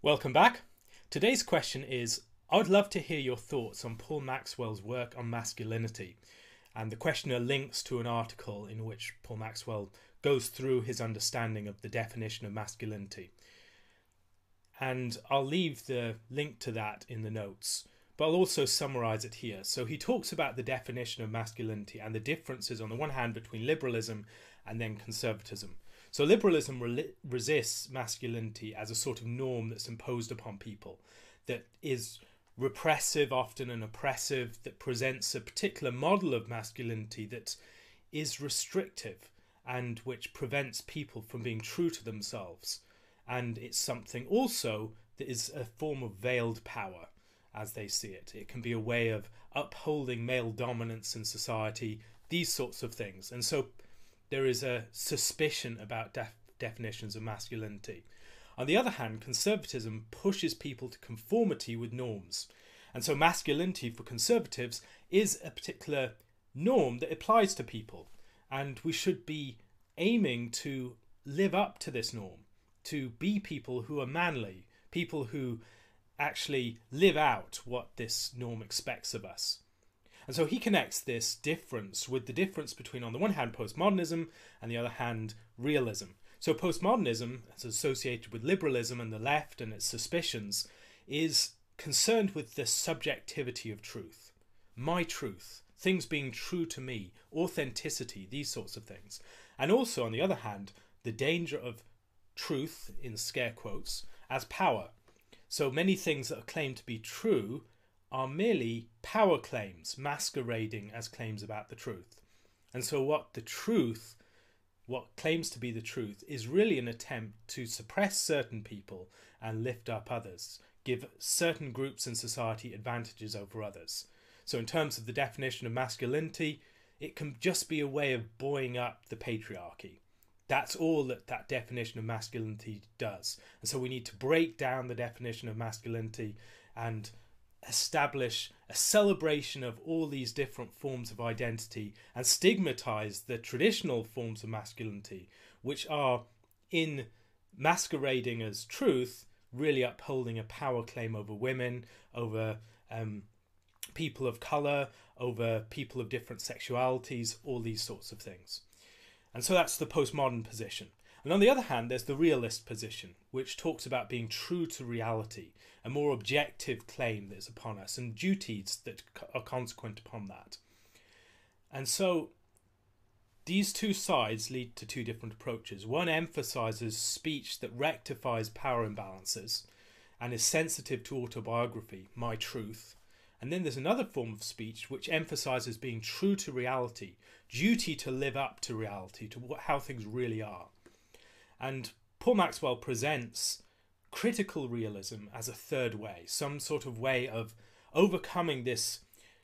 Welcome back. Today's question is, I would love to hear your thoughts on Paul Maxwell's work on masculinity. And the questioner links to an article in which Paul Maxwell goes through his understanding of the definition of masculinity. And I'll leave the link to that in the notes, but I'll also summarize it here. So he talks about the definition of masculinity and the differences on the one hand between liberalism and then conservatism. So liberalism resists masculinity as a sort of norm that's imposed upon people, that is repressive often and oppressive, that presents a particular model of masculinity that is restrictive and which prevents people from being true to themselves. And it's something also that is a form of veiled power, as they see it. It can be a way of upholding male dominance in society, these sorts of things. And so there is a suspicion about definitions of masculinity. On the other hand, conservatism pushes people to conformity with norms. And so masculinity for conservatives is a particular norm that applies to people. And we should be aiming to live up to this norm, to be people who are manly, people who actually live out what this norm expects of us. And so he connects this difference with the difference between, on the one hand, postmodernism and the other hand, realism. So postmodernism, as associated with liberalism and the left and its suspicions, is concerned with the subjectivity of truth. My truth, things being true to me, authenticity, these sorts of things. And also, on the other hand, the danger of truth, in scare quotes, as power. So many things that are claimed to be true are merely power claims masquerading as claims about the truth. And so what claims to be the truth is really an attempt to suppress certain people and lift up others, give certain groups in society advantages over others. So in terms of the definition of masculinity, it can just be a way of buoying up the patriarchy. That's all that definition of masculinity does. And so we need to break down the definition of masculinity and establish a celebration of all these different forms of identity and stigmatize the traditional forms of masculinity, which are, in masquerading as truth, really upholding a power claim over women, over people of colour, over people of different sexualities, all these sorts of things. And so that's the postmodern position. And on the other hand, there's the realist position, which talks about being true to reality, a more objective claim that is upon us, and duties that are consequent upon that. And so these two sides lead to two different approaches. One emphasizes speech that rectifies power imbalances and is sensitive to autobiography, my truth. And then there's another form of speech which emphasizes being true to reality, duty to live up to reality, to how things really are. And Paul Maxwell presents critical realism as a third way, some sort of way of overcoming this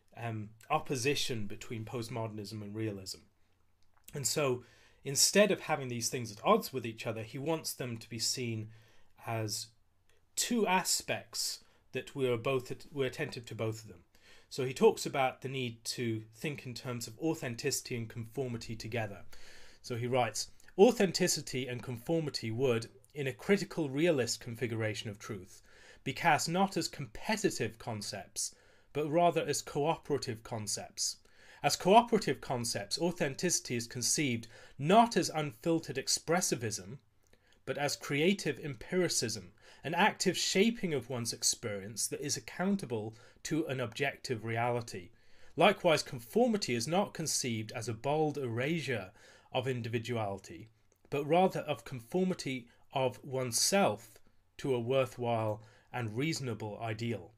opposition between postmodernism and realism. And so instead of having these things at odds with each other, he wants them to be seen as two aspects that we're attentive to both of them. So he talks about the need to think in terms of authenticity and conformity together. So he writes, authenticity and conformity would, in a critical realist configuration of truth, be cast not as competitive concepts, but rather as cooperative concepts. As cooperative concepts, authenticity is conceived not as unfiltered expressivism, but as creative empiricism, an active shaping of one's experience that is accountable to an objective reality. Likewise, conformity is not conceived as a bold erasure of individuality, but rather of conformity of oneself to a worthwhile and reasonable ideal.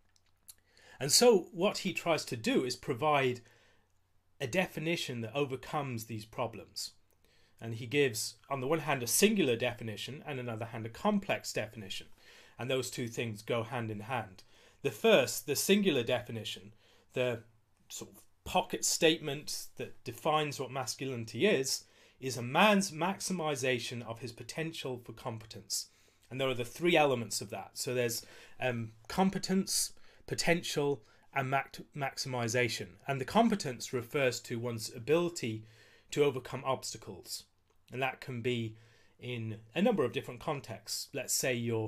And so what he tries to do is provide a definition that overcomes these problems. And he gives, on the one hand, a singular definition, and on the other hand, a complex definition. And those two things go hand in hand. The first, the singular definition, the sort of pocket statement that defines what masculinity is a man's maximization of his potential for competence. And there are the three elements of that. So there's competence, potential, and maximization. And the competence refers to one's ability to overcome obstacles. And that can be in a number of different contexts. Let's say you're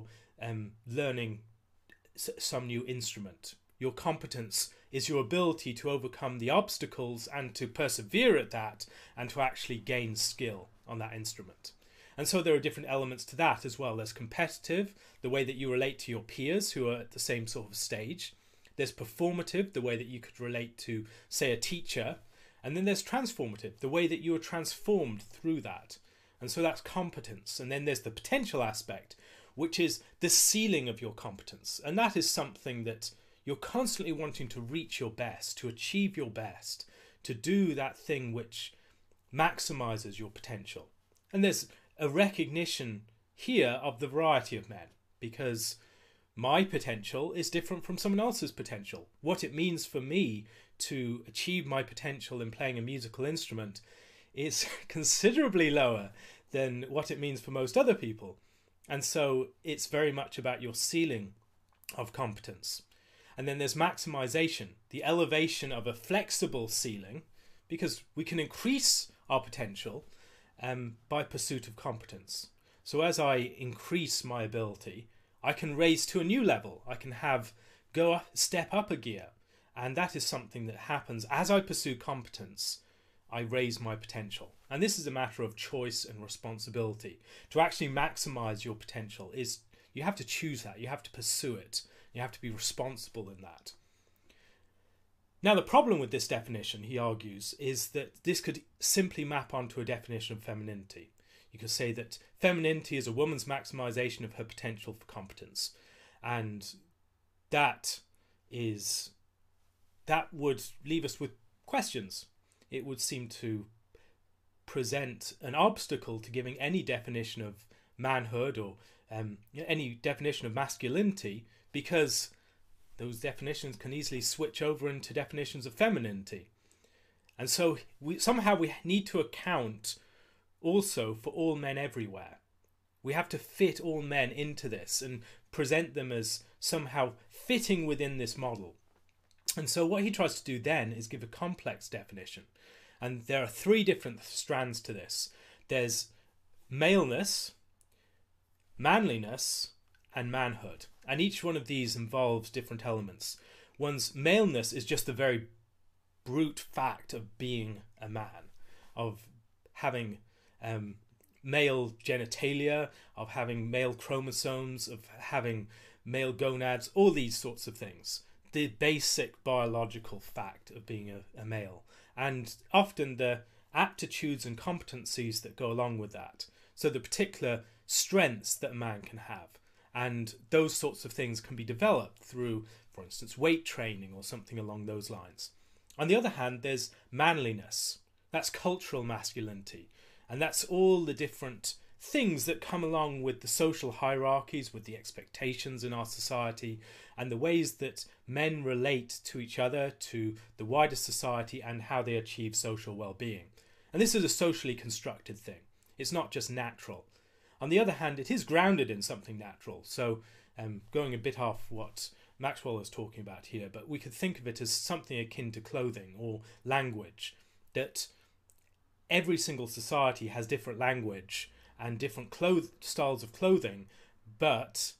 learning some new instrument. Your competence is your ability to overcome the obstacles and to persevere at that and to actually gain skill on that instrument. And so there are different elements to that as well. There's competitive, the way that you relate to your peers who are at the same sort of stage. There's performative, the way that you could relate to, say, a teacher. And then there's transformative, the way that you are transformed through that. And so that's competence. And then there's the potential aspect, which is the ceiling of your competence. And that is something that you're constantly wanting to reach your best, to achieve your best, to do that thing which maximizes your potential. And there's a recognition here of the variety of men, because my potential is different from someone else's potential. What it means for me to achieve my potential in playing a musical instrument is considerably lower than what it means for most other people. And so it's very much about your ceiling of competence. And then there's maximization, the elevation of a flexible ceiling, because we can increase our potential by pursuit of competence. So as I increase my ability, I can raise to a new level. I can step up a gear. And that is something that happens as I pursue competence. I raise my potential. And this is a matter of choice and responsibility. To actually maximize your potential is you have to choose that. You have to pursue it. You have to be responsible in that. Now, the problem with this definition, he argues, is that this could simply map onto a definition of femininity. You could say that femininity is a woman's maximization of her potential for competence. And that would leave us with questions. It would seem to present an obstacle to giving any definition of manhood or any definition of masculinity, because those definitions can easily switch over into definitions of femininity. And so we need to account also for all men everywhere. We have to fit all men into this and present them as somehow fitting within this model. And so what he tries to do then is give a complex definition. And there are three different strands to this. There's maleness, manliness, and manhood. And each one of these involves different elements. One's maleness is just the very brute fact of being a man, of having male genitalia, of having male chromosomes, of having male gonads, all these sorts of things. The basic biological fact of being a male. And often the aptitudes and competencies that go along with that. So the particular strengths that a man can have. And those sorts of things can be developed through, for instance, weight training or something along those lines. On the other hand, there's manliness. That's cultural masculinity. And that's all the different things that come along with the social hierarchies, with the expectations in our society, and the ways that men relate to each other, to the wider society, and how they achieve social well-being. And this is a socially constructed thing. It's not just natural. On the other hand, it is grounded in something natural. So going a bit off what Maxwell is talking about here, but we could think of it as something akin to clothing or language, that every single society has different language and different styles of clothing, but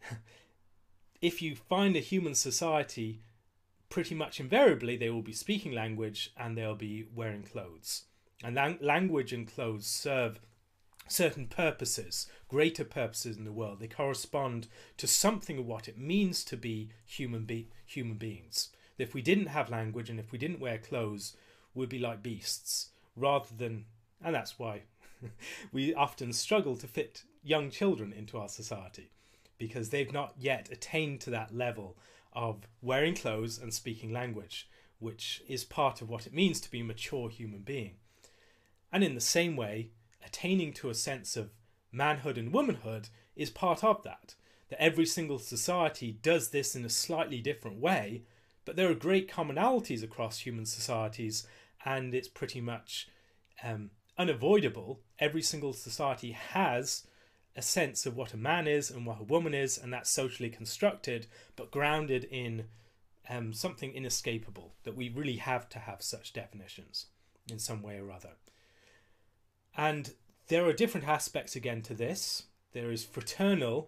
if you find a human society, pretty much invariably they will be speaking language and they'll be wearing clothes. And language and clothes serve certain purposes, greater purposes in the world. They correspond to something of what it means to be human beings. If we didn't have language and if we didn't wear clothes, we'd be like beasts, rather than, and that's why we often struggle to fit young children into our society, because they've not yet attained to that level of wearing clothes and speaking language, which is part of what it means to be a mature human being. And in the same way, attaining to a sense of manhood and womanhood is part of that. That every single society does this in a slightly different way, but there are great commonalities across human societies, and it's pretty much unavoidable. Every single society has a sense of what a man is and what a woman is, and that's socially constructed, but grounded in something inescapable, that we really have to have such definitions in some way or other. And there are different aspects again to this. There is fraternal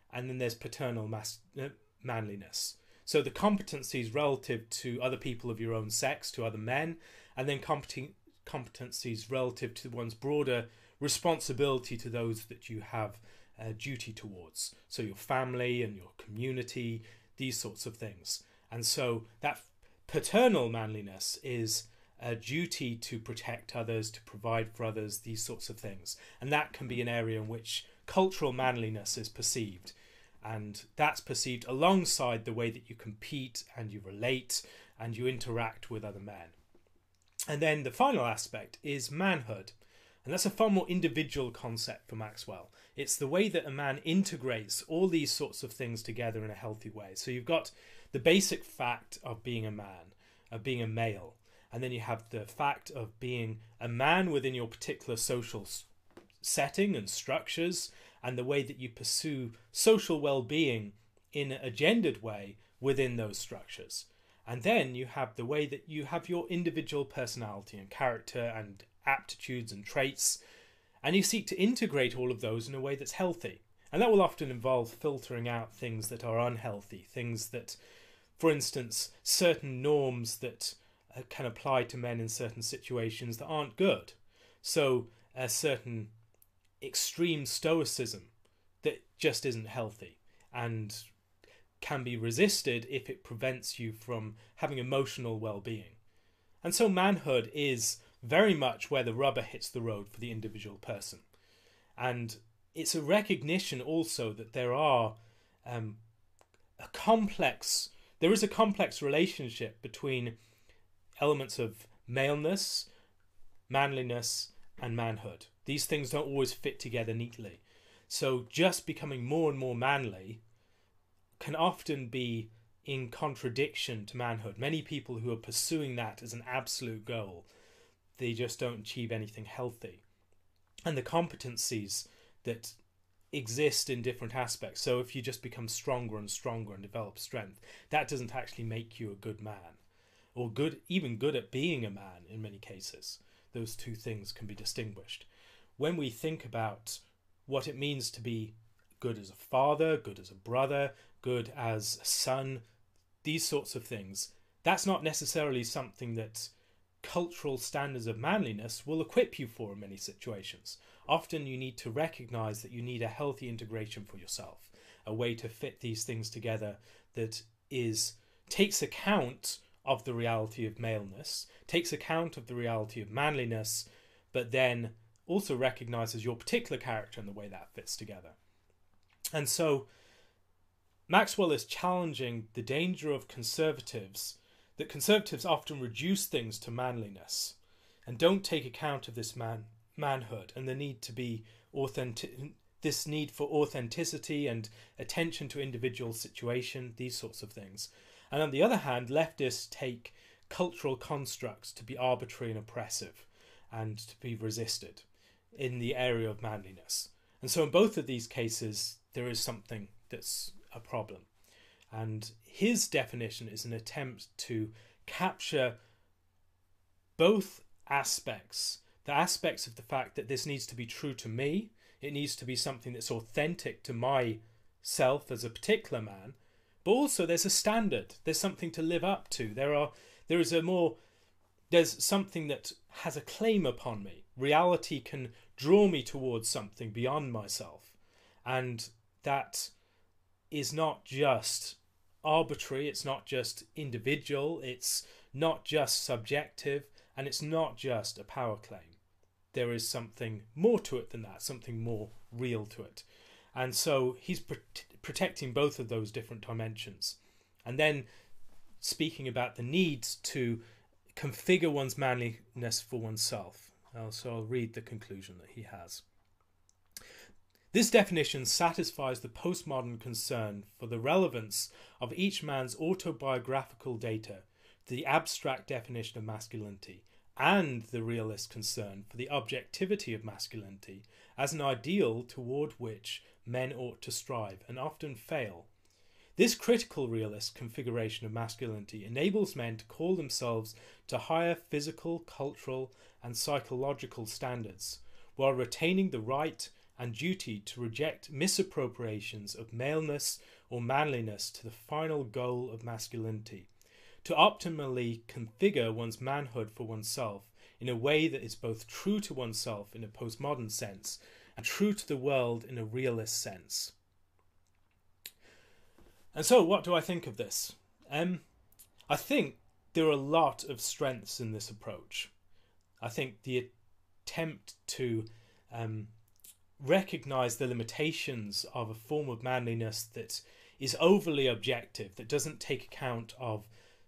and then there's paternal manliness. So the competencies relative to other people of your own sex, to other men, and then competencies relative to one's broader responsibility to those that you have a duty towards. So your family and your community, these sorts of things. And so that paternal manliness is a duty to protect others, to provide for others, these sorts of things. And that can be an area in which cultural manliness is perceived. And that's perceived alongside the way that you compete and you relate and you interact with other men. And then the final aspect is manhood. And that's a far more individual concept for Maxwell. It's the way that a man integrates all these sorts of things together in a healthy way. So you've got the basic fact of being a man, of being a male. And then you have the fact of being a man within your particular social setting and structures, and the way that you pursue social well-being in a gendered way within those structures. And then you have the way that you have your individual personality and character and aptitudes and traits, and you seek to integrate all of those in a way that's healthy. And that will often involve filtering out things that are unhealthy, things that, for instance, certain norms that can apply to men in certain situations that aren't good. So a certain extreme stoicism that just isn't healthy and can be resisted if it prevents you from having emotional well-being. And so manhood is very much where the rubber hits the road for the individual person. And it's a recognition also that there is a complex relationship between elements of maleness, manliness, and manhood. These things don't always fit together neatly. So just becoming more and more manly can often be in contradiction to manhood. Many people who are pursuing that as an absolute goal, they just don't achieve anything healthy. And the competencies that exist in different aspects. So if you just become stronger and stronger and develop strength, that doesn't actually make you a good man, or even good at being a man in many cases. Those two things can be distinguished. When we think about what it means to be good as a father, good as a brother, good as a son, these sorts of things, that's not necessarily something that cultural standards of manliness will equip you for in many situations. Often you need to recognize that you need a healthy integration for yourself, a way to fit these things together that takes account of the reality of maleness, takes account of the reality of manliness, but then also recognizes your particular character and the way that fits together. And so Maxwell is challenging the danger of conservatives, that conservatives often reduce things to manliness and don't take account of this manhood and the need to be this need for authenticity and attention to individual situation, these sorts of things. And on the other hand, leftists take cultural constructs to be arbitrary and oppressive and to be resisted in the area of manliness. And so in both of these cases, there is something that's a problem. And his definition is an attempt to capture both aspects, the aspects of the fact that this needs to be true to me, it needs to be something that's authentic to myself as a particular man, but also there's a standard, there's something to live up to. There's something that has a claim upon me. Reality can draw me towards something beyond myself. And that is not just arbitrary, it's not just individual, it's not just subjective, and it's not just a power claim. There is something more to it than that, something more real to it. And so he's protecting both of those different dimensions. And then speaking about the need to configure one's manliness for oneself. So I'll read the conclusion that he has. This definition satisfies the postmodern concern for the relevance of each man's autobiographical data to the abstract definition of masculinity, and the realist concern for the objectivity of masculinity as an ideal toward which men ought to strive and often fail. This critical realist configuration of masculinity enables men to call themselves to higher physical, cultural, and psychological standards, while retaining the right and duty to reject misappropriations of maleness or manliness to the final goal of masculinity, to optimally configure one's manhood for oneself in a way that is both true to oneself in a postmodern sense and true to the world in a realist sense. And so, what do I think of this? I think there are a lot of strengths in this approach. I think the attempt to recognise the limitations of a form of manliness that is overly objective, that doesn't take account of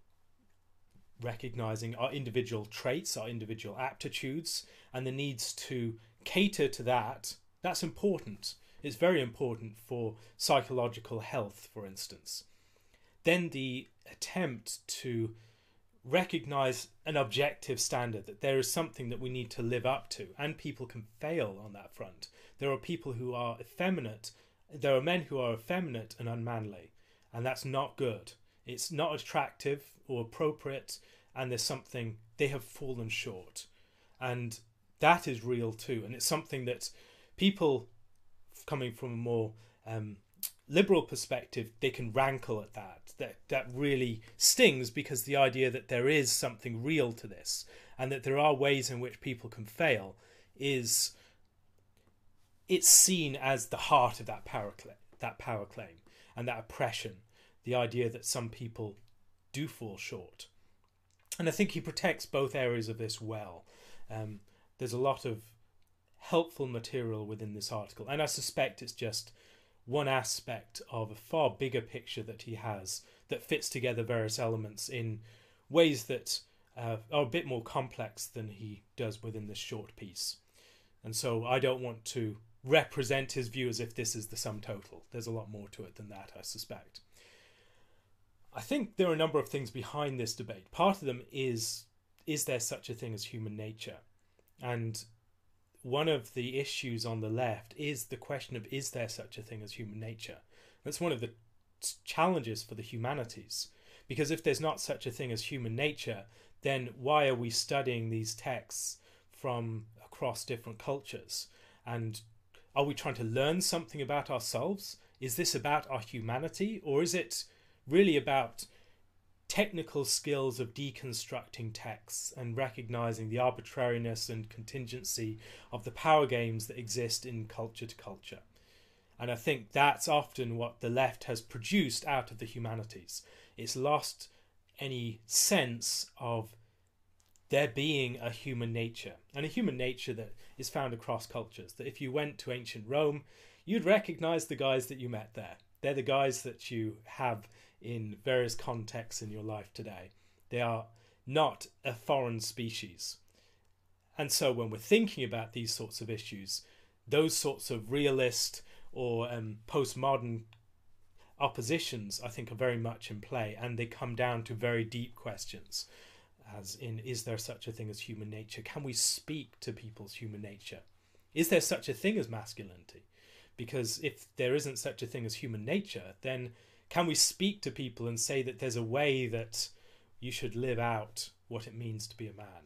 recognising our individual traits, our individual aptitudes, and the needs to cater to that, that's important. It's very important for psychological health, for instance. Then the attempt to recognise an objective standard, that there is something that we need to live up to, and people can fail on that front. There are people who are effeminate, there are men who are effeminate and unmanly, and that's not good. It's not attractive or appropriate, and there's something, they have fallen short. And that is real too, and it's something that people coming from a more liberal perspective, they can rankle at that really stings, because the idea that there is something real to this and that there are ways in which people can fail is, it's seen as the heart of that power claim and that oppression, the idea that some people do fall short. And I think he protects both areas of this well. There's a lot of helpful material within this article, and I suspect it's just one aspect of a far bigger picture that he has that fits together various elements in ways that are a bit more complex than he does within this short piece. And so I don't want to represent his view as if this is the sum total. There's a lot more to it than that, I suspect. I think there are a number of things behind this debate. Part of them is there such a thing as human nature? And one of the issues on the left is the question of, is there such a thing as human nature? That's one of the challenges for the humanities, because if there's not such a thing as human nature, then why are we studying these texts from across different cultures? And are we trying to learn something about ourselves? Is this about our humanity, or is it really about technical skills of deconstructing texts and recognizing the arbitrariness and contingency of the power games that exist in culture to culture? And I think that's often what the left has produced out of the humanities. It's lost any sense of there being a human nature, and a human nature that is found across cultures. That if you went to ancient Rome, you'd recognize the guys that you met there. They're the guys that you have in various contexts in your life today. They are not a foreign species. And so when we're thinking about these sorts of issues, those sorts of realist or postmodern oppositions, I think, are very much in play, and they come down to very deep questions, as in, is there such a thing as human nature? Can we speak to people's human nature? Is there such a thing as masculinity? Because if there isn't such a thing as human nature, then can we speak to people and say that there's a way that you should live out what it means to be a man?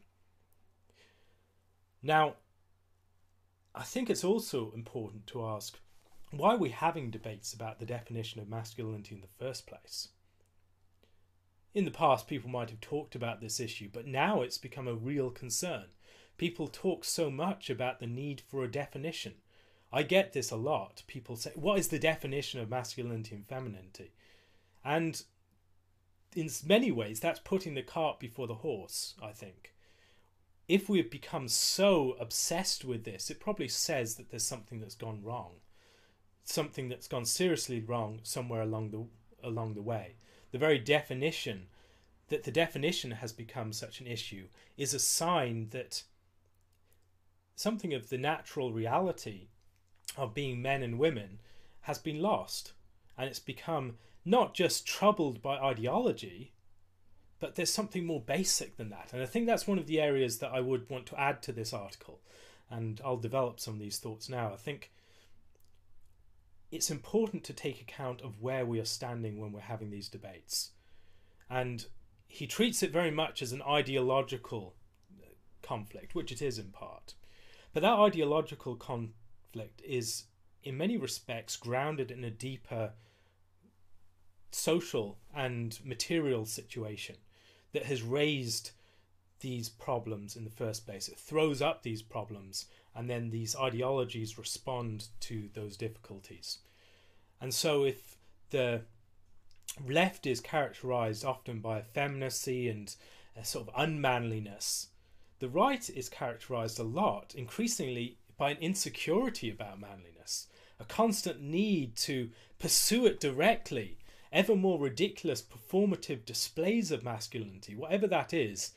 Now, I think it's also important to ask, why are we having debates about the definition of masculinity in the first place? In the past, people might have talked about this issue, but now it's become a real concern. People talk so much about the need for a definition. I get this a lot. People say, what is the definition of masculinity and femininity? And in many ways, that's putting the cart before the horse, I think. If we've become so obsessed with this, it probably says that there's something that's gone wrong. Something that's gone seriously wrong somewhere along the way. The very definition, that the definition has become such an issue, is a sign that something of the natural reality of being men and women has been lost. And it's become not just troubled by ideology, but there's something more basic than that. And I think that's one of the areas that I would want to add to this article. And I'll develop some of these thoughts now. I think it's important to take account of where we are standing when we're having these debates. And he treats it very much as an ideological conflict, which it is in part. But that ideological conflict conflict is in many respects grounded in a deeper social and material situation that has raised these problems in the first place. It throws up these problems, and then these ideologies respond to those difficulties. And so if the left is characterized often by effeminacy and a sort of unmanliness, the right is characterized a lot, increasingly, by an insecurity about manliness, a constant need to pursue it directly, ever more ridiculous performative displays of masculinity, whatever that is.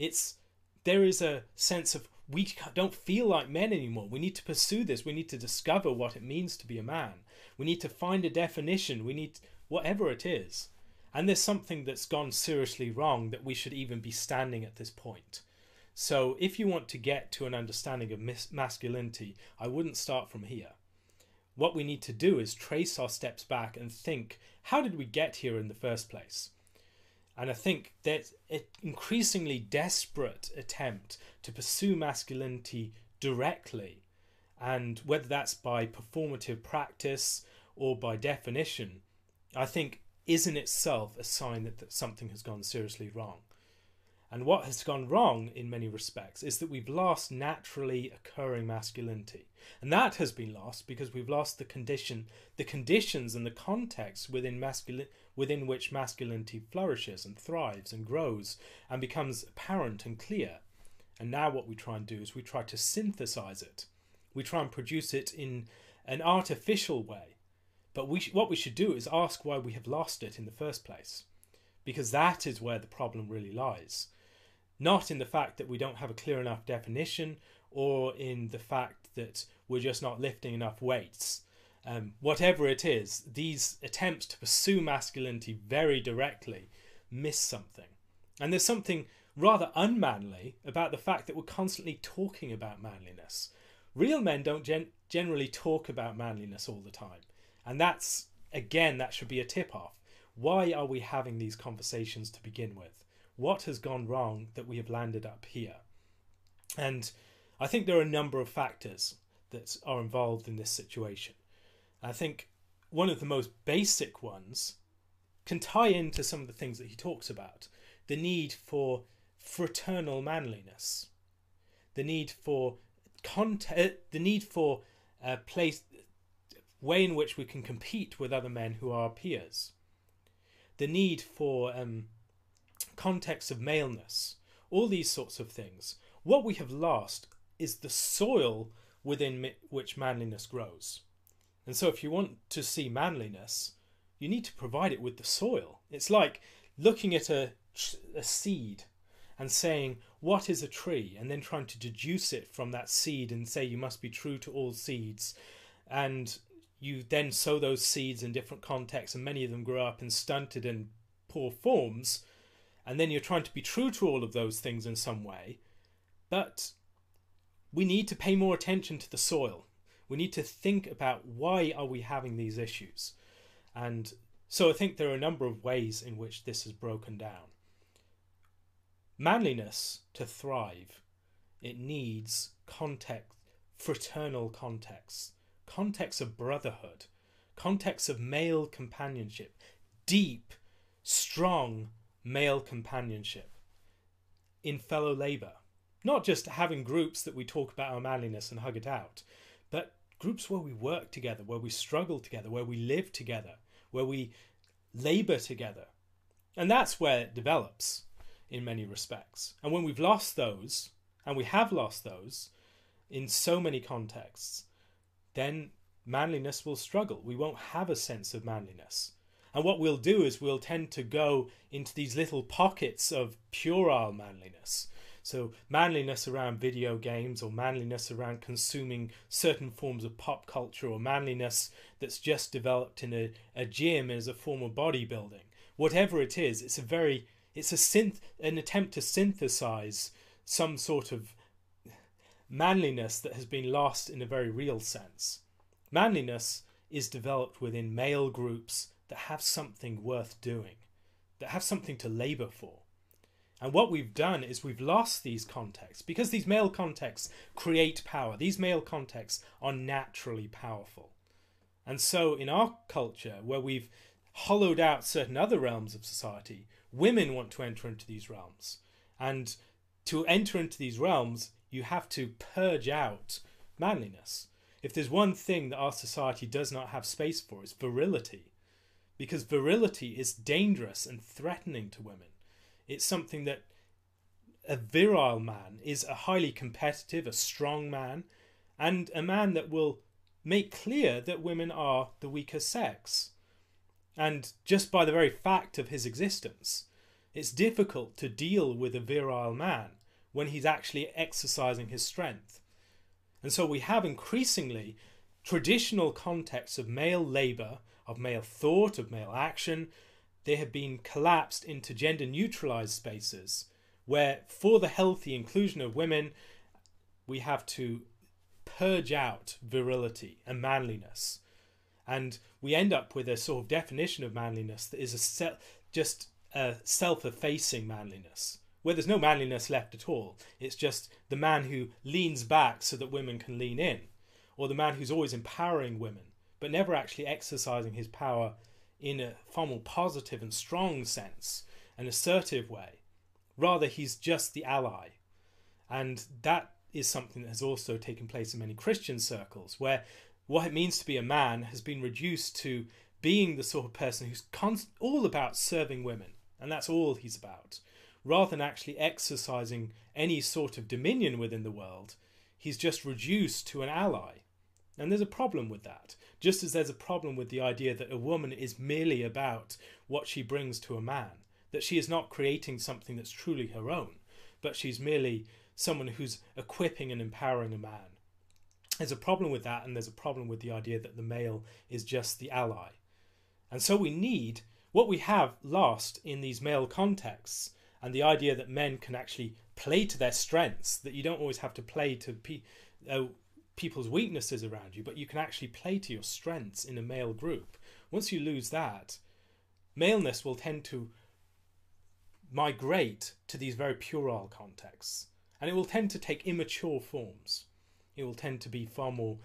There is a sense of, we don't feel like men anymore. We need to pursue this. We need to discover what it means to be a man. We need to find a definition. We need whatever it is. And there's something that's gone seriously wrong that we should even be standing at this point. So if you want to get to an understanding of masculinity, I wouldn't start from here. What we need to do is trace our steps back and think, how did we get here in the first place? And I think that an increasingly desperate attempt to pursue masculinity directly, and whether that's by performative practice or by definition, I think is in itself a sign that something has gone seriously wrong. And what has gone wrong in many respects is that we've lost naturally occurring masculinity. And that has been lost because we've lost the conditions and the context within which masculinity flourishes and thrives and grows and becomes apparent and clear. And now what we try and do is we try to synthesize it. We try and produce it in an artificial way. But what we should do is ask why we have lost it in the first place. Because that is where the problem really lies. Not in the fact that we don't have a clear enough definition, or in the fact that we're just not lifting enough weights. Whatever it is, these attempts to pursue masculinity very directly miss something. And there's something rather unmanly about the fact that we're constantly talking about manliness. Real men don't generally talk about manliness all the time. And that's, again, that should be a tip-off. Why are we having these conversations to begin with? What has gone wrong that we have landed up here? And I think there are a number of factors that are involved in this situation. I think one of the most basic ones can tie into some of the things that he talks about. The need for fraternal manliness. The need for a way in which we can compete with other men who are our peers. The need for context of maleness, all these sorts of things. What we have lost is the soil within which manliness grows. And so if you want to see manliness, you need to provide it with the soil. It's like looking at a seed and saying, what is a tree? And then trying to deduce it from that seed and say you must be true to all seeds. And you then sow those seeds in different contexts, and many of them grow up in stunted and poor forms. And then you're trying to be true to all of those things in some way. But we need to pay more attention to the soil. We need to think about, why are we having these issues? And so I think there are a number of ways in which this is broken down. Manliness, to thrive, it needs context, fraternal context, context of brotherhood, context of male companionship, deep, strong male companionship in fellow labour. Not just having groups that we talk about our manliness and hug it out, but groups where we work together, where we struggle together, where we live together, where we labour together. And that's where it develops in many respects. And when we've lost those, and we have lost those in so many contexts, then manliness will struggle. We won't have a sense of manliness. And what we'll do is we'll tend to go into these little pockets of puerile manliness. So manliness around video games, or manliness around consuming certain forms of pop culture, or manliness that's just developed in a gym as a form of bodybuilding. Whatever it is, it's an attempt to synthesize some sort of manliness that has been lost in a very real sense. Manliness is developed within male groups that have something worth doing, that have something to labour for. And what we've done is we've lost these contexts, because these male contexts create power. These male contexts are naturally powerful. And so in our culture, where we've hollowed out certain other realms of society, women want to enter into these realms. And to enter into these realms, you have to purge out manliness. If there's one thing that our society does not have space for, it's virility. Because virility is dangerous and threatening to women. It's something that a virile man is a highly competitive, a strong man, and a man that will make clear that women are the weaker sex. And just by the very fact of his existence, it's difficult to deal with a virile man when he's actually exercising his strength. And so we have increasingly traditional contexts of male labour, of male thought, of male action. They have been collapsed into gender neutralised spaces where, for the healthy inclusion of women, we have to purge out virility and manliness. And we end up with a sort of definition of manliness that is just a self-effacing manliness, where there's no manliness left at all. It's just the man who leans back so that women can lean in, or the man who's always empowering women, but never actually exercising his power in a far more positive and strong sense, an assertive way. Rather, he's just the ally. And that is something that has also taken place in many Christian circles, where what it means to be a man has been reduced to being the sort of person who's all about serving women, and that's all he's about. Rather than actually exercising any sort of dominion within the world, he's just reduced to an ally. And there's a problem with that. Just as there's a problem with the idea that a woman is merely about what she brings to a man, that she is not creating something that's truly her own, but she's merely someone who's equipping and empowering a man. There's a problem with that, and there's a problem with the idea that the male is just the ally. And so we need what we have lost in these male contexts, and the idea that men can actually play to their strengths, that you don't always have to play to people's weaknesses around you, but you can actually play to your strengths in a male group. Once you lose that, maleness will tend to migrate to these very puerile contexts, and it will tend to take immature forms. It will tend to be far more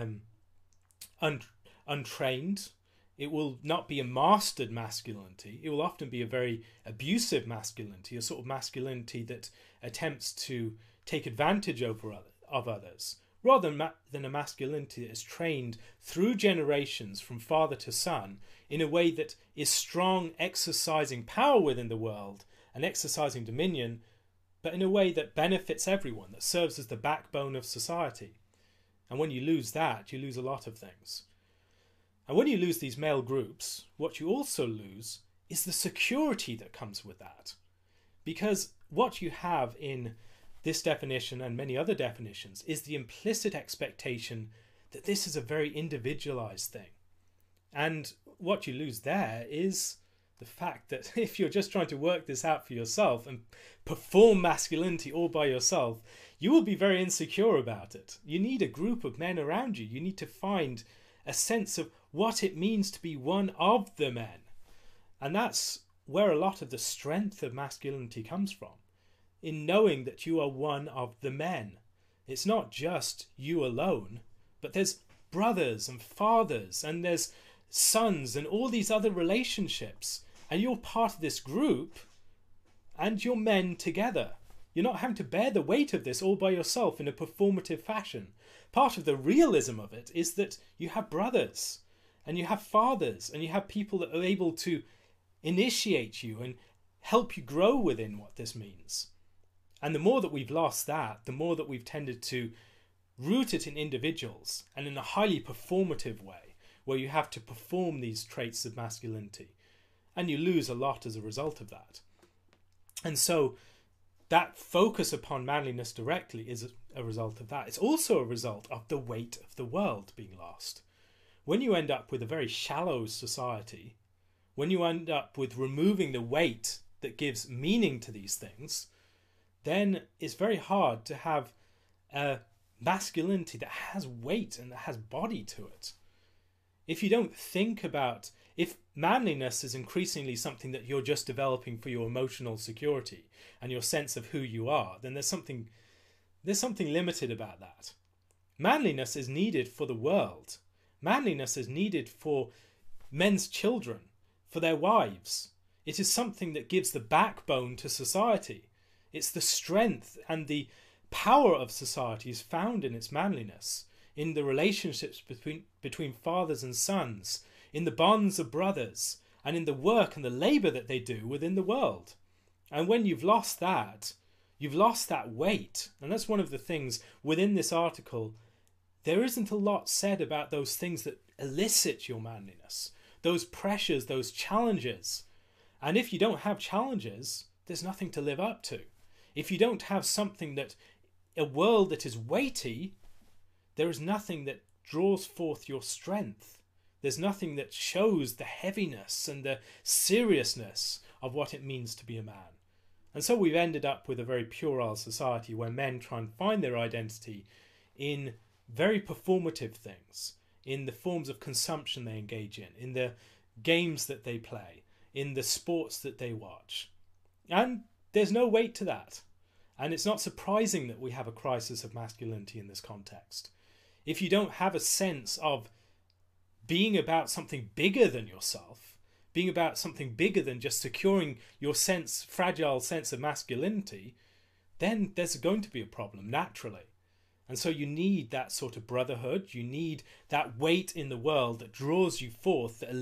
untrained. It will not be a mastered masculinity. It will often be a very abusive masculinity, a sort of masculinity that attempts to take advantage of others, rather than a masculinity that is trained through generations from father to son in a way that is strong, exercising power within the world and exercising dominion, but in a way that benefits everyone, that serves as the backbone of society. And when you lose that, you lose a lot of things. And when you lose these male groups, what you also lose is the security that comes with that. Because what you have in this definition and many other definitions is the implicit expectation that this is a very individualized thing. And what you lose there is the fact that if you're just trying to work this out for yourself and perform masculinity all by yourself, you will be very insecure about it. You need a group of men around you. You need to find a sense of what it means to be one of the men. And that's where a lot of the strength of masculinity comes from, in knowing that you are one of the men. It's not just you alone, but there's brothers and fathers, and there's sons and all these other relationships. And you're part of this group, and you're men together. You're not having to bear the weight of this all by yourself in a performative fashion. Part of the realism of it is that you have brothers, and you have fathers, and you have people that are able to initiate you and help you grow within what this means. And the more that we've lost that, the more that we've tended to root it in individuals and in a highly performative way, where you have to perform these traits of masculinity. And you lose a lot as a result of that. And so that focus upon manliness directly is a result of that. It's also a result of the weight of the world being lost. When you end up with a very shallow society, when you end up with removing the weight that gives meaning to these things, then it's very hard to have a masculinity that has weight and that has body to it. If you don't think about, if manliness is increasingly something that you're just developing for your emotional security and your sense of who you are, then there's something limited about that. Manliness is needed for the world. Manliness is needed for men's children, for their wives. It is something that gives the backbone to society. It's the strength and the power of society is found in its manliness, in the relationships between fathers and sons, in the bonds of brothers, and in the work and the labour that they do within the world. And when you've lost that, you've lost that weight. And that's one of the things within this article. There isn't a lot said about those things that elicit your manliness, those pressures, those challenges. And if you don't have challenges, there's nothing to live up to. If you don't have something that, a world that is weighty, there is nothing that draws forth your strength. There's nothing that shows the heaviness and the seriousness of what it means to be a man. And so we've ended up with a very puerile society where men try and find their identity in very performative things, in the forms of consumption they engage in the games that they play, in the sports that they watch. And there's no weight to that. And it's not surprising that we have a crisis of masculinity in this context. If you don't have a sense of being about something bigger than yourself, being about something bigger than just securing your fragile sense of masculinity, then there's going to be a problem naturally. And so you need that sort of brotherhood. You need that weight in the world that draws you forth, that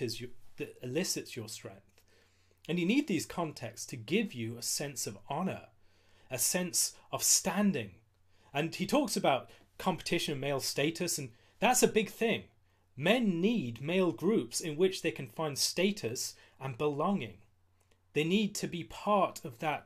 elicits your strength. And you need these contexts to give you a sense of honour, a sense of standing. And he talks about competition and male status, and that's a big thing. Men need male groups in which they can find status and belonging. They need to be part of that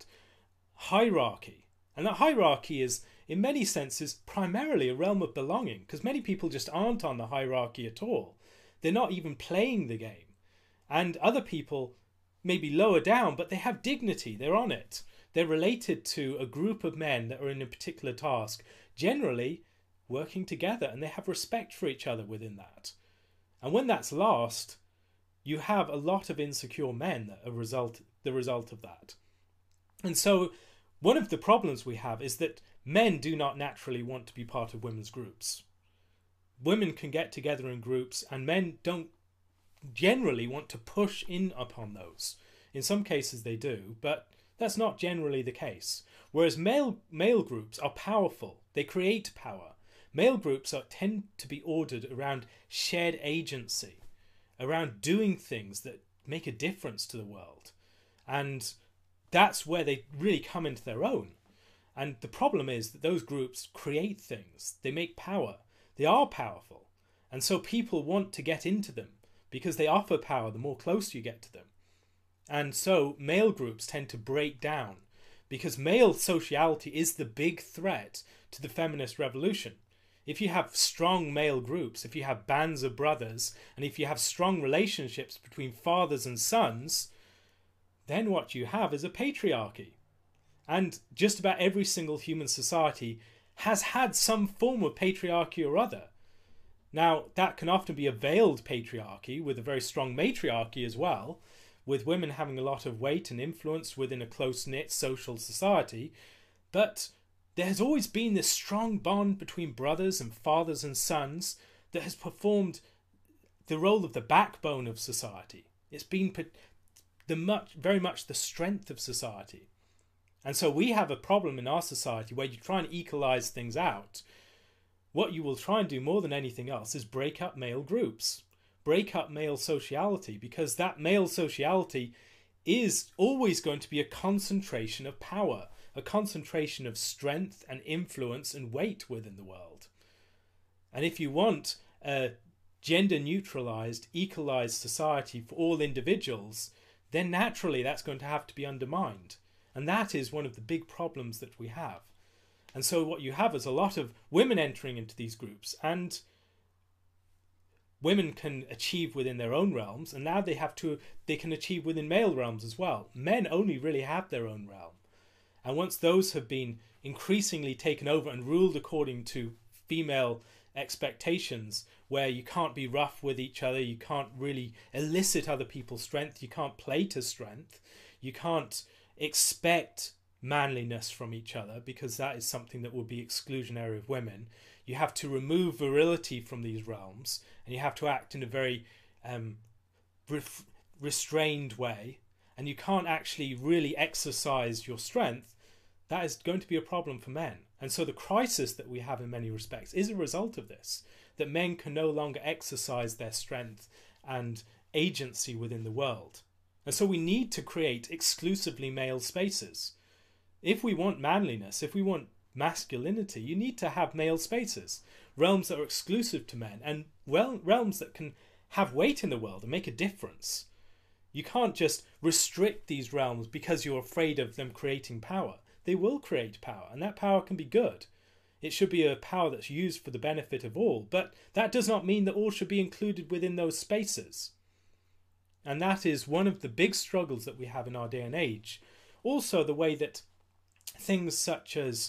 hierarchy. And that hierarchy is, in many senses, primarily a realm of belonging, because many people just aren't on the hierarchy at all. They're not even playing the game. And other people may be lower down, but they have dignity. They're on it. They're related to a group of men that are in a particular task, generally working together, and they have respect for each other within that. And when that's lost, you have a lot of insecure men that are the result of that. And so one of the problems we have is that men do not naturally want to be part of women's groups. Women can get together in groups, and men don't generally want to push in upon those. In some cases they do, but that's not generally the case. Whereas male groups are powerful. They create power. Male groups tend to be ordered around shared agency, around doing things that make a difference to the world. And that's where they really come into their own. And the problem is that those groups create things. They make power. They are powerful. And so people want to get into them because they offer power the more close you get to them. And so male groups tend to break down because male sociality is the big threat to the feminist revolution. If you have strong male groups, if you have bands of brothers, and if you have strong relationships between fathers and sons, then what you have is a patriarchy. And just about every single human society has had some form of patriarchy or other. Now, that can often be a veiled patriarchy with a very strong matriarchy as well, with women having a lot of weight and influence within a close-knit social society. But there has always been this strong bond between brothers and fathers and sons that has performed the role of the backbone of society. It's been very much the strength of society. And so we have a problem in our society where you try and equalize things out. What you will try and do more than anything else is break up male groups, break up male sociality, because that male sociality is always going to be a concentration of power, a concentration of strength and influence and weight within the world. And if you want a gender-neutralized, equalized society for all individuals, then naturally that's going to have to be undermined. And that is one of the big problems that we have. And so what you have is a lot of women entering into these groups, and women can achieve within their own realms, and now they can achieve within male realms as well. Men only really have their own realm. And once those have been increasingly taken over and ruled according to female expectations where you can't be rough with each other, you can't really elicit other people's strength, you can't play to strength, you can't expect manliness from each other, because that is something that would be exclusionary of women. You have to remove virility from these realms, and you have to act in a very restrained way, and you can't actually really exercise your strength. That is going to be a problem for men. And so the crisis that we have in many respects is a result of this, that men can no longer exercise their strength and agency within the world. And so we need to create exclusively male spaces. If we want manliness, if we want masculinity, you need to have male spaces, realms that are exclusive to men, and realms that can have weight in the world and make a difference. You can't just restrict these realms because you're afraid of them creating power. They will create power, and that power can be good. It should be a power that's used for the benefit of all, but that does not mean that all should be included within those spaces. And that is one of the big struggles that we have in our day and age. Also, the way that things such as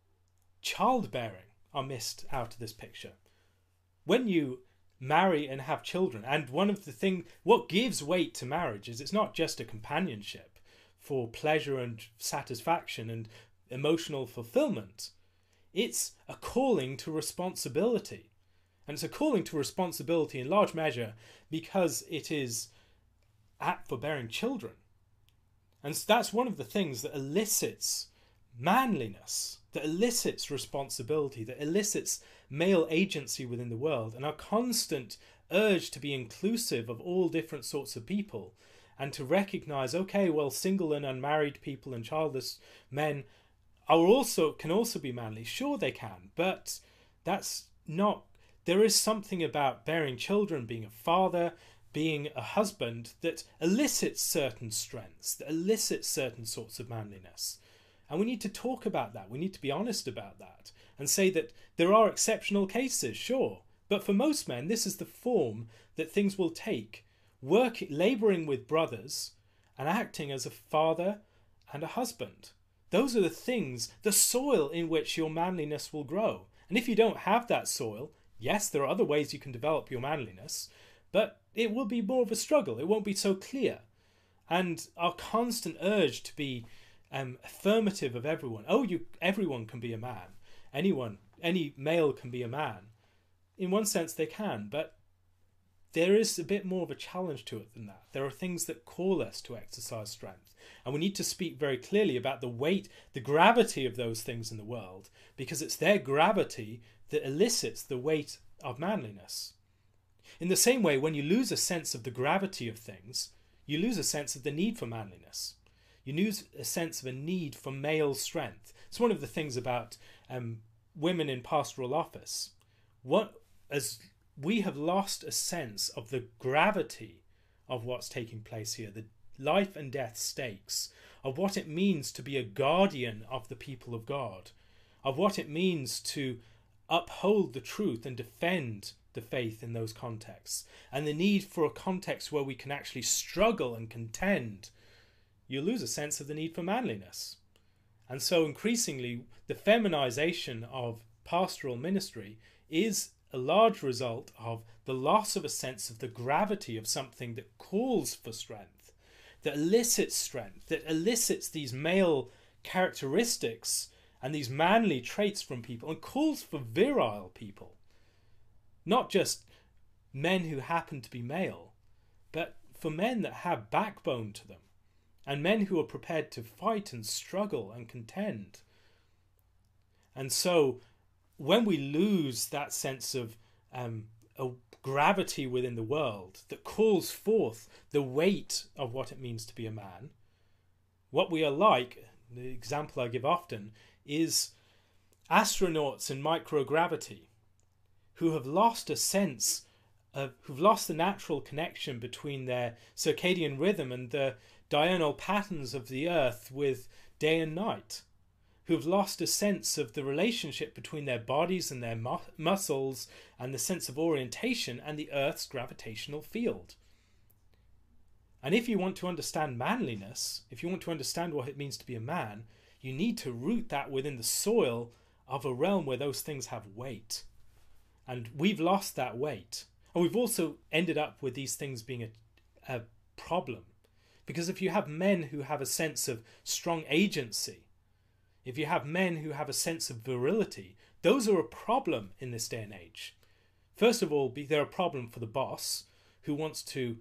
childbearing are missed out of this picture. When you marry and have children, and one of the things, what gives weight to marriage is it's not just a companionship for pleasure and satisfaction and emotional fulfillment. It's a calling to responsibility. And it's a calling to responsibility in large measure because it is apt for bearing children. And that's one of the things that elicits manliness, that elicits responsibility, that elicits male agency within the world, and our constant urge to be inclusive of all different sorts of people, and to recognize, okay, well, single and unmarried people and childless men can also be manly. Sure, they can, but that's not. There is something about bearing children, being a father, being a husband, that elicits certain strengths, that elicits certain sorts of manliness. And we need to talk about that. We need to be honest about that and say that there are exceptional cases, sure. But for most men, this is the form that things will take. Labouring with brothers and acting as a father and a husband. Those are the things, the soil in which your manliness will grow. And if you don't have that soil, yes, there are other ways you can develop your manliness, but it will be more of a struggle. It won't be so clear. And our constant urge to be affirmative of everyone. Everyone can be a man. Any male can be a man. In one sense they can, but there is a bit more of a challenge to it than that. There are things that call us to exercise strength. And we need to speak very clearly about the weight, the gravity of those things in the world, because it's their gravity that elicits the weight of manliness. In the same way, when you lose a sense of the gravity of things, you lose a sense of the need for manliness. You lose a sense of a need for male strength. It's one of the things about women in pastoral office. As we have lost a sense of the gravity of what's taking place here, the life and death stakes of what it means to be a guardian of the people of God, of what it means to uphold the truth and defend the faith in those contexts, and the need for a context where we can actually struggle and contend. You lose a sense of the need for manliness. And so increasingly the feminization of pastoral ministry is a large result of the loss of a sense of the gravity of something that calls for strength, that elicits strength, that elicits these male characteristics and these manly traits from people, and calls for virile people. Not just men who happen to be male, but for men that have backbone to them, and men who are prepared to fight and struggle and contend. And so when we lose that sense of a gravity within the world that calls forth the weight of what it means to be a man, what we are like, the example I give often, is astronauts in microgravity who have lost a sense of, who've lost the natural connection between their circadian rhythm and the diurnal patterns of the Earth with day and night, who've lost a sense of the relationship between their bodies and their muscles and the sense of orientation and the Earth's gravitational field. And if you want to understand manliness, if you want to understand what it means to be a man, you need to root that within the soil of a realm where those things have weight. And we've lost that weight. And we've also ended up with these things being a problem. Because if you have men who have a sense of strong agency, if you have men who have a sense of virility, those are a problem in this day and age. First of all, they're a problem for the boss who wants to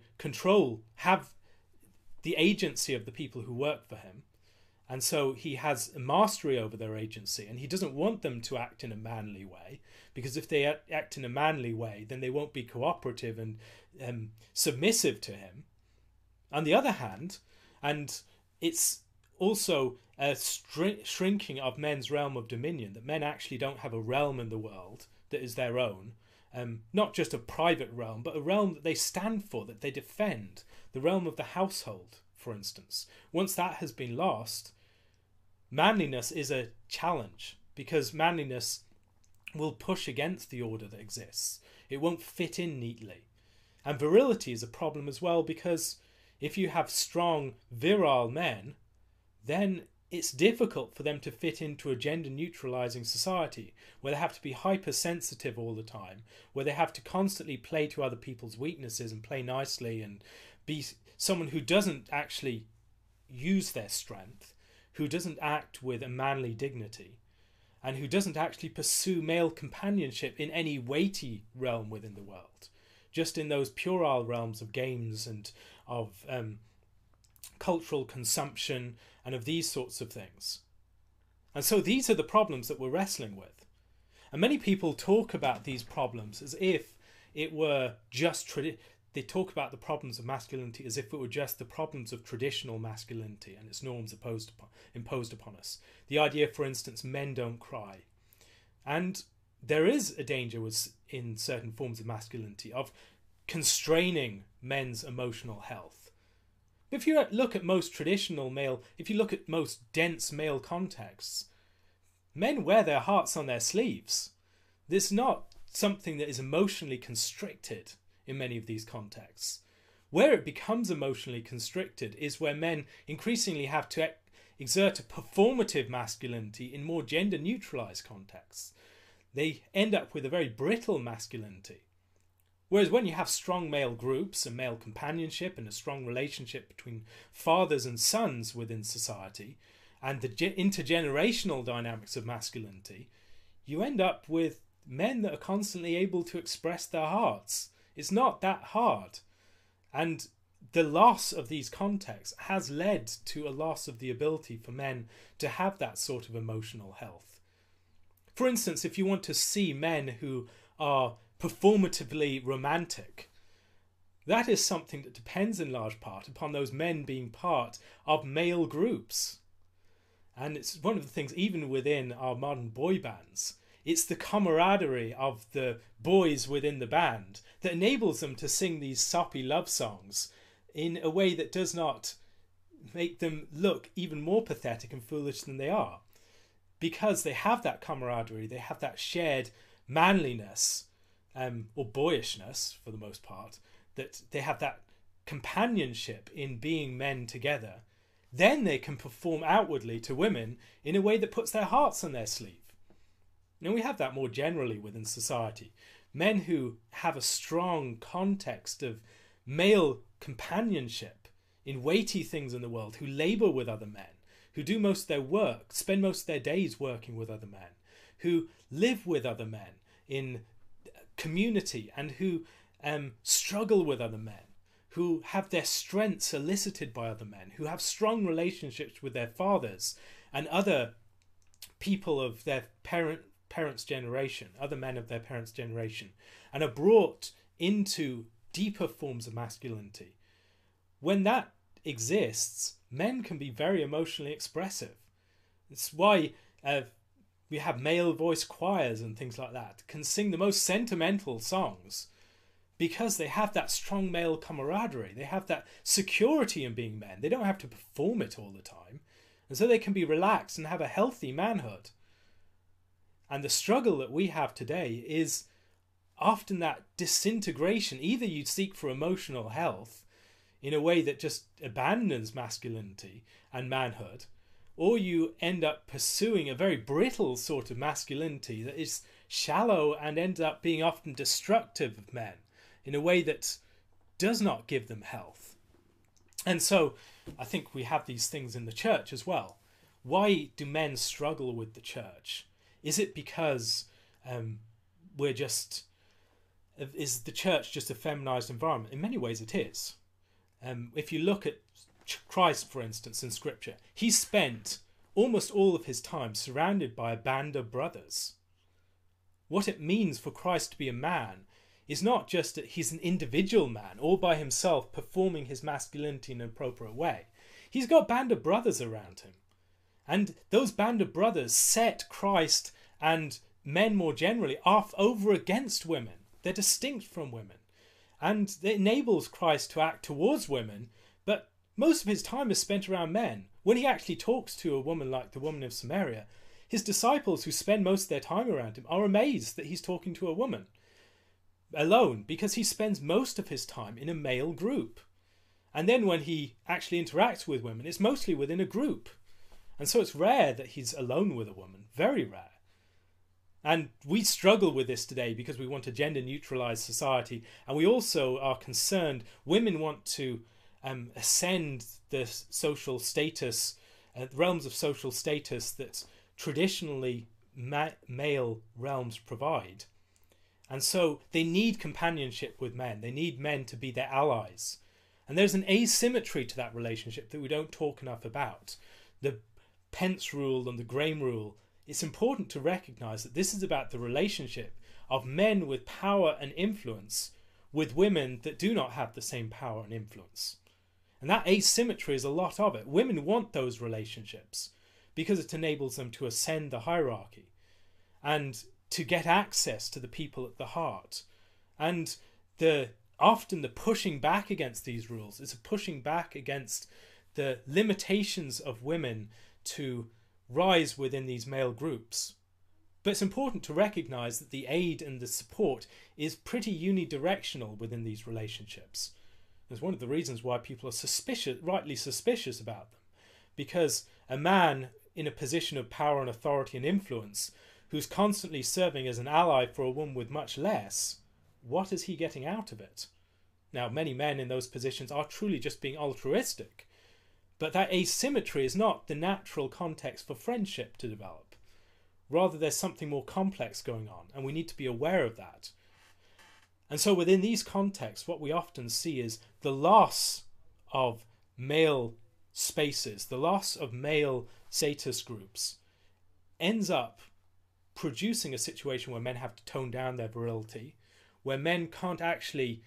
have the agency of the people who work for him. And so he has a mastery over their agency, and he doesn't want them to act in a manly way, because if they act in a manly way, then they won't be cooperative and submissive to him. On the other hand, and it's also a shrinking of men's realm of dominion, that men actually don't have a realm in the world that is their own, not just a private realm, but a realm that they stand for, that they defend, the realm of the household, for instance. Once that has been lost, manliness is a challenge, because manliness will push against the order that exists. It won't fit in neatly. And virility is a problem as well, because if you have strong, virile men, then it's difficult for them to fit into a gender-neutralizing society where they have to be hypersensitive all the time, where they have to constantly play to other people's weaknesses and play nicely and be someone who doesn't actually use their strength, who doesn't act with a manly dignity, and who doesn't actually pursue male companionship in any weighty realm within the world, just in those puerile realms of games and of cultural consumption and of these sorts of things. And so these are the problems that we're wrestling with. And many people talk about these problems as if it were just they talk about the problems of masculinity as if it were just the problems of traditional masculinity and its norms imposed upon us. The idea, for instance, men don't cry. And there is a danger in certain forms of masculinity of constraining men's emotional health. If you look at most traditional male, if you look at most dense male contexts, men wear their hearts on their sleeves. There's not something that is emotionally constricted in many of these contexts. Where it becomes emotionally constricted is where men increasingly have to exert a performative masculinity in more gender-neutralized contexts. They end up with a very brittle masculinity. Whereas when you have strong male groups and male companionship and a strong relationship between fathers and sons within society and the intergenerational dynamics of masculinity, you end up with men that are constantly able to express their hearts. It's not that hard. And the loss of these contexts has led to a loss of the ability for men to have that sort of emotional health. For instance, if you want to see men who are performatively romantic, that is something that depends in large part upon those men being part of male groups. And it's one of the things, even within our modern boy bands, it's the camaraderie of the boys within the band that enables them to sing these soppy love songs in a way that does not make them look even more pathetic and foolish than they are. Because they have that camaraderie, they have that shared manliness, or boyishness for the most part, that they have that companionship in being men together, then they can perform outwardly to women in a way that puts their hearts on their sleeve. And we have that more generally within society. Men who have a strong context of male companionship in weighty things in the world, who labour with other men, who do most of their work, spend most of their days working with other men, who live with other men in community and who struggle with other men, who have their strengths elicited by other men, who have strong relationships with their fathers and other people of their parents' generation, other men of their parents' generation, and are brought into deeper forms of masculinity. When that exists, men can be very emotionally expressive. It's why we have male voice choirs and things like that, can sing the most sentimental songs because they have that strong male camaraderie. They have that security in being men. They don't have to perform it all the time. And so they can be relaxed and have a healthy manhood. And the struggle that we have today is often that disintegration. Either you seek for emotional health in a way that just abandons masculinity and manhood, or you end up pursuing a very brittle sort of masculinity that is shallow and ends up being often destructive of men in a way that does not give them health. And so I think we have these things in the church as well. Why do men struggle with the church? Is it because is the church just a feminized environment? In many ways it is. If you look at Christ, for instance, in Scripture, he spent almost all of his time surrounded by a band of brothers. What it means for Christ to be a man is not just that he's an individual man all by himself performing his masculinity in an appropriate way. He's got a band of brothers around him. And those band of brothers set Christ and men more generally off over against women. They're distinct from women. And it enables Christ to act towards women, but most of his time is spent around men. When he actually talks to a woman like the woman of Samaria, his disciples who spend most of their time around him are amazed that he's talking to a woman alone, because he spends most of his time in a male group. And then when he actually interacts with women, it's mostly within a group. And so it's rare that he's alone with a woman, very rare. And we struggle with this today because we want a gender-neutralized society, and we also are concerned women want to ascend the social status, the realms of social status that traditionally male realms provide. And so they need companionship with men. They need men to be their allies. And there's an asymmetry to that relationship that we don't talk enough about. The Pence rule and the Graham rule, it's important to recognize that this is about the relationship of men with power and influence with women that do not have the same power and influence. And that asymmetry is a lot of it. Women want those relationships because it enables them to ascend the hierarchy and to get access to the people at the heart. And often the pushing back against these rules is a pushing back against the limitations of women to rise within these male groups. But it's important to recognize that the aid and the support is pretty unidirectional within these relationships. It's one of the reasons why people are rightly suspicious about them, because a man in a position of power and authority and influence who's constantly serving as an ally for a woman with much less, what is he getting out of it? Now, many men in those positions are truly just being altruistic, but that asymmetry is not the natural context for friendship to develop. Rather, there's something more complex going on, and we need to be aware of that. And so within these contexts, what we often see is the loss of male spaces, the loss of male status groups, ends up producing a situation where men have to tone down their virility, where men can't actually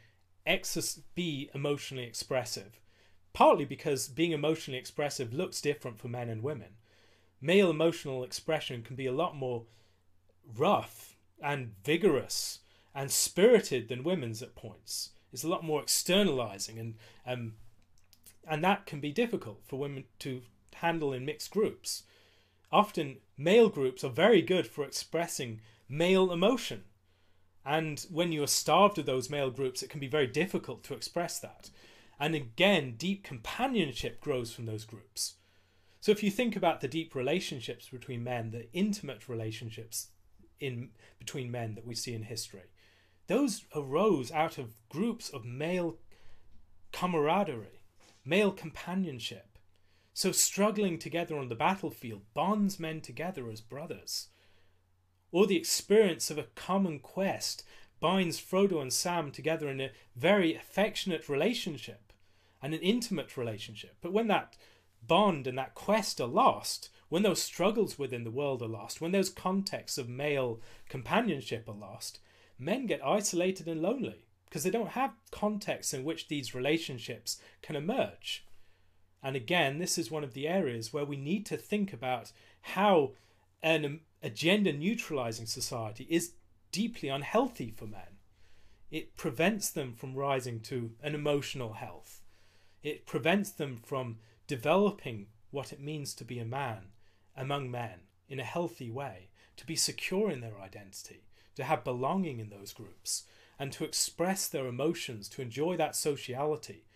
be emotionally expressive, partly because being emotionally expressive looks different for men and women. Male emotional expression can be a lot more rough and vigorous and spirited than women's at points. It's a lot more externalizing, and that can be difficult for women to handle in mixed groups. Often male groups are very good for expressing male emotion, and when you are starved of those male groups, it can be very difficult to express that. And again, deep companionship grows from those groups. So if you think about the deep relationships between men, the intimate relationships between men that we see in history, those arose out of groups of male camaraderie, male companionship. So struggling together on the battlefield bonds men together as brothers. Or the experience of a common quest binds Frodo and Sam together in a very affectionate relationship and an intimate relationship. But when that bond and that quest are lost, when those struggles within the world are lost, when those contexts of male companionship are lost, men get isolated and lonely because they don't have contexts in which these relationships can emerge. And again, this is one of the areas where we need to think about how a gender-neutralizing society is deeply unhealthy for men. It prevents them from rising to an emotional health. It prevents them from developing what it means to be a man among men in a healthy way, to be secure in their identity, to have belonging in those groups, and to express their emotions, to enjoy that sociality,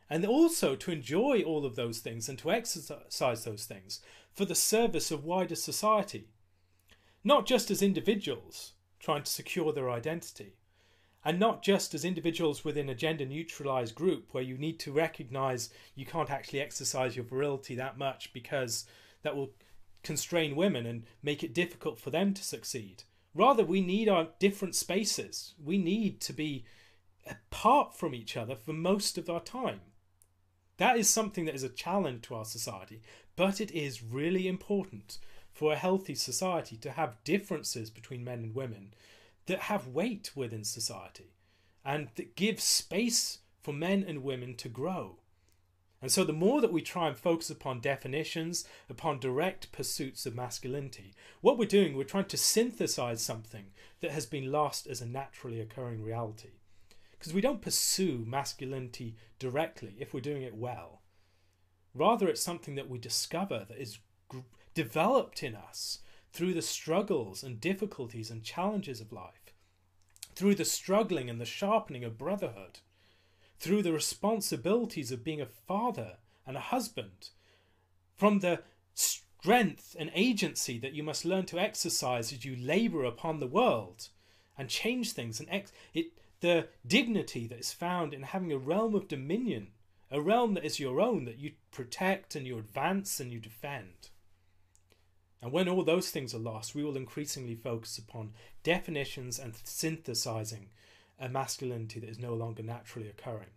and also to enjoy all of those things and to exercise those things for the service of wider society. Not just as individuals trying to secure their identity, and not just as individuals within a gender-neutralised group where you need to recognise you can't actually exercise your virility that much because that will constrain women and make it difficult for them to succeed. Rather, we need our different spaces. We need to be apart from each other for most of our time. That is something that is a challenge to our society, but it is really important for a healthy society to have differences between men and women that have weight within society and that give space for men and women to grow. And so the more that we try and focus upon definitions, upon direct pursuits of masculinity, what we're doing, we're trying to synthesize something that has been lost as a naturally occurring reality. Because we don't pursue masculinity directly if we're doing it well. Rather, it's something that we discover that is developed in us through the struggles and difficulties and challenges of life, through the struggling and the sharpening of brotherhood, through the responsibilities of being a father and a husband, from the strength and agency that you must learn to exercise as you labour upon the world and change things, and the dignity that is found in having a realm of dominion, a realm that is your own, that you protect and you advance and you defend. And when all those things are lost, we will increasingly focus upon definitions and synthesizing a masculinity that is no longer naturally occurring.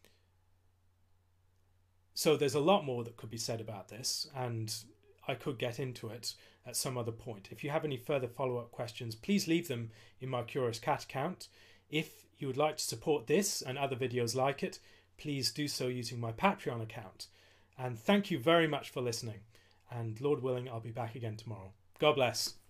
So there's a lot more that could be said about this, and I could get into it at some other point. If you have any further follow-up questions, please leave them in my Curious Cat account. If you would like to support this and other videos like it, please do so using my Patreon account. And thank you very much for listening. And Lord willing, I'll be back again tomorrow. God bless.